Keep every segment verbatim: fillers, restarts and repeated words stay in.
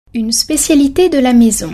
Une spécialité de la maison.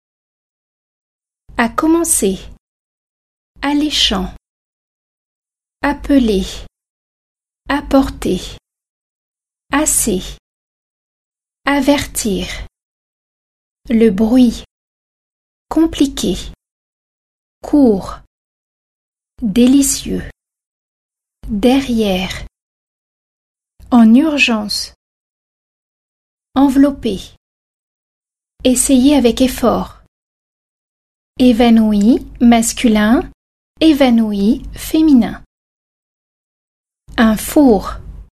À commencer. Alléchant. Appeler. Apporter. Assez. Avertir. Le bruit. Compliqué. Court. Délicieux. Derrière. En urgence. Envelopper. Essayer avec effort. Évanoui, masculin. Évanoui, féminin. Un four.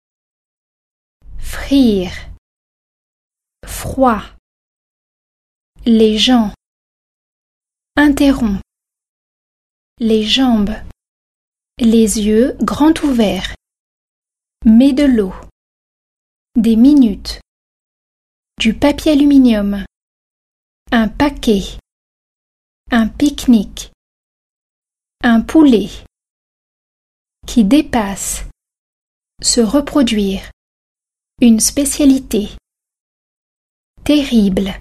Frire. Froid. Les gens. Interrompt. Les jambes. Les yeux grands ouverts. Mets de l'eau. Des minutes. Du papier aluminium. Un paquet. Un pique-nique. Un poulet. Qui dépasse. Se reproduire. Une spécialité. Terrible.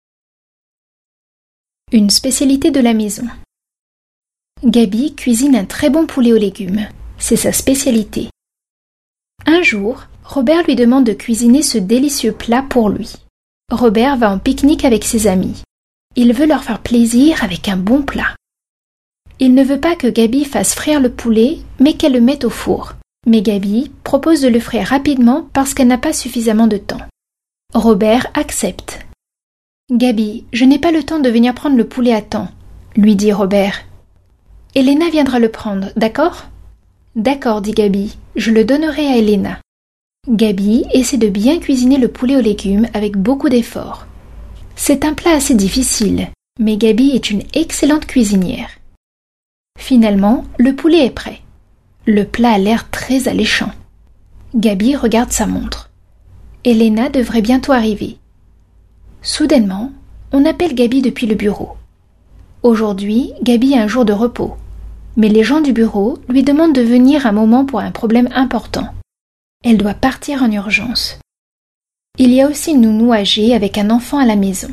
Une spécialité de la maison. Gaby cuisine un très bon poulet aux légumes. C'est sa spécialité. Un jour, Robert lui demande de cuisiner ce délicieux plat pour lui. Robert va en pique-nique avec ses amis. Il veut leur faire plaisir avec un bon plat. Il ne veut pas que Gaby fasse frire le poulet, mais qu'elle le mette au four. Mais Gaby propose de le frire rapidement parce qu'elle n'a pas suffisamment de temps. Robert accepte. « Gaby, je n'ai pas le temps de venir prendre le poulet à temps, » lui dit Robert. « Elena viendra le prendre, d'accord ?»« D'accord, dit Gaby, je le donnerai à Elena. » Gaby essaie de bien cuisiner le poulet aux légumes avec beaucoup d'efforts. C'est un plat assez difficile, mais Gaby est une excellente cuisinière. Finalement, le poulet est prêt. Le plat a l'air très alléchant. Gaby regarde sa montre. Elena devrait bientôt arriver. Soudainement, on appelle Gaby depuis le bureau. Aujourd'hui, Gaby a un jour de repos, mais les gens du bureau lui demandent de venir un moment pour un problème important. Elle doit partir en urgence. Il y a aussi une nounou âgée avec un enfant à la maison.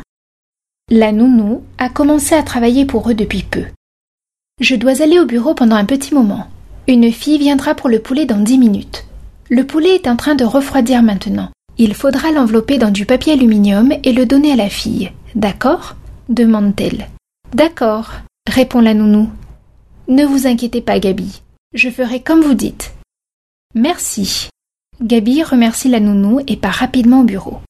La nounou a commencé à travailler pour eux depuis peu. Je dois aller au bureau pendant un petit moment. Une fille viendra pour le poulet dans dix minutes. Le poulet est en train de refroidir maintenant. Il faudra l'envelopper dans du papier aluminium et le donner à la fille. D'accord ? Demande-t-elle. D'accord, répond la nounou. Ne vous inquiétez pas, Gaby. Je ferai comme vous dites. Merci. Gaby remercie la nounou et part rapidement au bureau.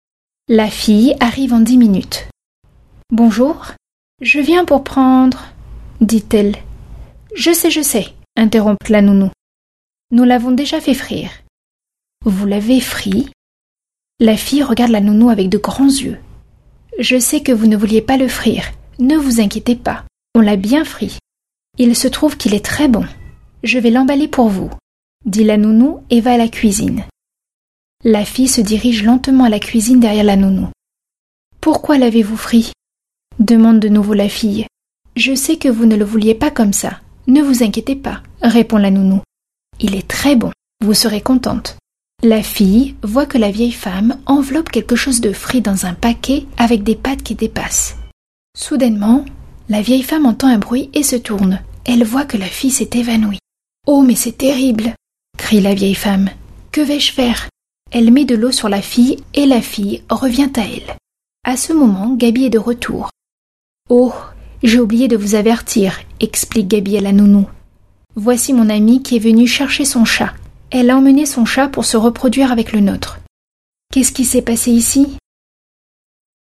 La fille arrive en dix minutes. Bonjour, je viens pour prendre, dit-elle. Je sais, je sais, interrompt la nounou. Nous l'avons déjà fait frire. Vous l'avez frit ? La fille regarde la nounou avec de grands yeux. Je sais que vous ne vouliez pas le frire. Ne vous inquiétez pas, on l'a bien frit. Il se trouve qu'il est très bon. Je vais l'emballer pour vous, dit la nounou et va à la cuisine. La fille se dirige lentement à la cuisine derrière la nounou. Pourquoi l'avez-vous frit ? Demande de nouveau la fille. Je sais que vous ne le vouliez pas comme ça. Ne vous inquiétez pas, répond la nounou. Il est très bon, vous serez contente. La fille voit que la vieille femme enveloppe quelque chose de frit dans un paquet avec des pattes qui dépassent. Soudainement, la vieille femme entend un bruit et se tourne. Elle voit que la fille s'est évanouie. « Oh, mais c'est terrible !» crie la vieille femme. « Que vais-je faire ?» Elle met de l'eau sur la fille et la fille revient à elle. À ce moment, Gaby est de retour. « Oh, j'ai oublié de vous avertir, » explique Gaby à la nounou. « Voici mon amie qui est venue chercher son chat. Elle a emmené son chat pour se reproduire avec le nôtre. »« Qu'est-ce qui s'est passé ici ?»